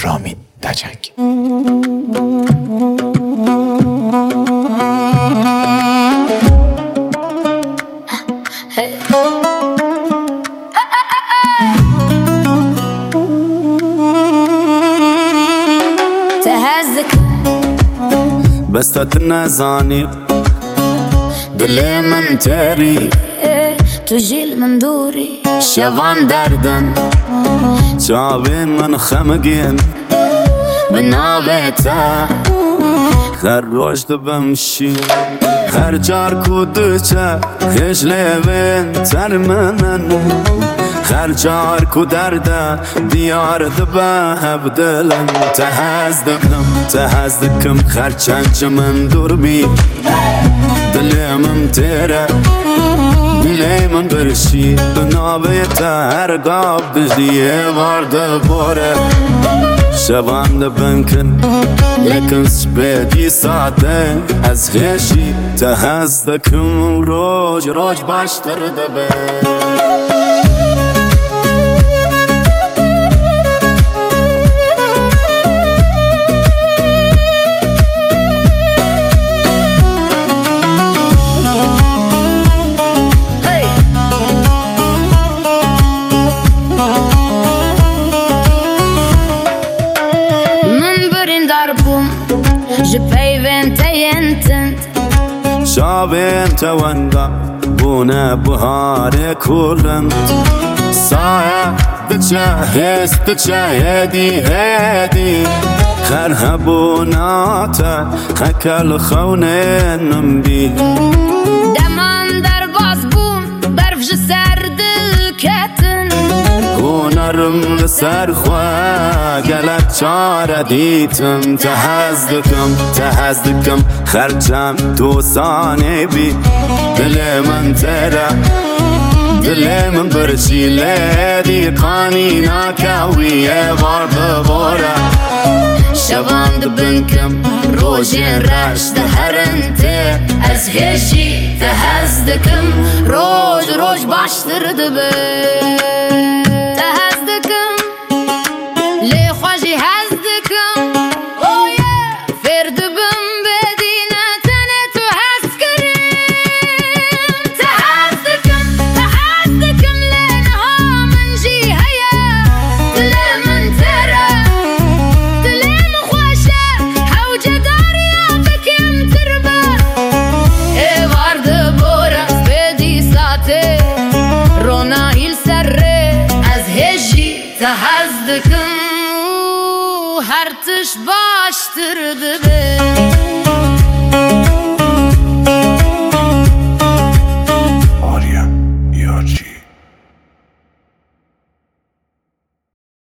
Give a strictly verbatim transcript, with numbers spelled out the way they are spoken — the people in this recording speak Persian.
رامین دجنگ. بس تتنازعني دل من تری تو جیل من دوری شوان دردن چاوین من خمگین بنابتا هر روش دبمشی هر جار کودچه خش لیوین تر منن هر جار کو درده دیار دبه بدلم تهزدکم تهزدکم خرچنچ من دور بی دلیم تیره دلیم برشی بنابتا هر گاب بجدیه وارده باره شبان دبنکن لیکن سپیدی ساعته از خیشی تهزدکم روج روج باشتر دبه جبيبين تينتنت شابين توانقا بونا بهاري كورنت صايا تتشاهز تتشاهدي هادي خرها بوناتا حكا الخونين نمبي دمان در باز بون برفش سرد کتن هنرم لسر خواه گلک چاره دیتم تهزدکم تهزدکم خرچم تو سانه بی دل من تره دل من برشی لیدی قانی ناکاویه بار بباره شبان دبنکم روژین رش دهرنته از هشی تهزدکم روج روج باشتر دبه تهزدکم هر تش باشتر دبه